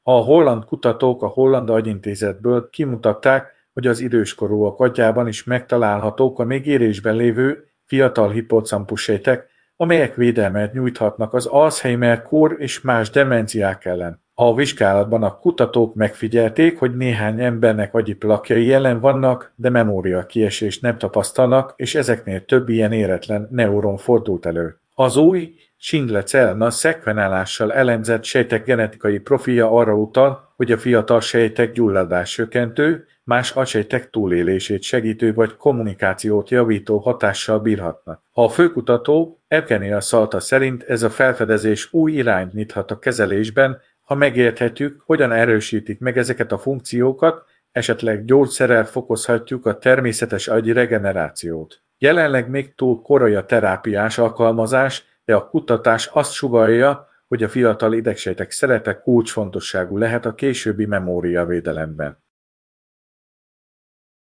A holland kutatók a Holland Agyintézetből kimutatták, hogy az időskorúak agyában is megtalálhatók a még érésben lévő fiatal hippocampus sejtek, amelyek védelmet nyújthatnak az Alzheimer-kór és más demenciák ellen. A vizsgálatban a kutatók megfigyelték, hogy néhány embernek agyi plakjai jelen vannak, de memóriakiesést nem tapasztalnak, és ezeknél több ilyen éretlen neuron fordult elő. Az új Schindler-Cellna szekvenálással elemzett sejtek genetikai profilja arra utal, hogy a fiatal sejtek gyulladáscsökkentő, más agysejtek túlélését segítő vagy kommunikációt javító hatással bírhatnak. A főkutató Evgenia Szalta szerint ez a felfedezés új irányt nyithat a kezelésben, ha megérthetjük, hogyan erősítik meg ezeket a funkciókat, esetleg gyógyszerrel fokozhatjuk a természetes agyi regenerációt. Jelenleg még túl korai a terápiás alkalmazás, de a kutatás azt sugallja, hogy a fiatal idegsejtek szerepe kulcsfontosságú lehet a későbbi memóriavédelemben.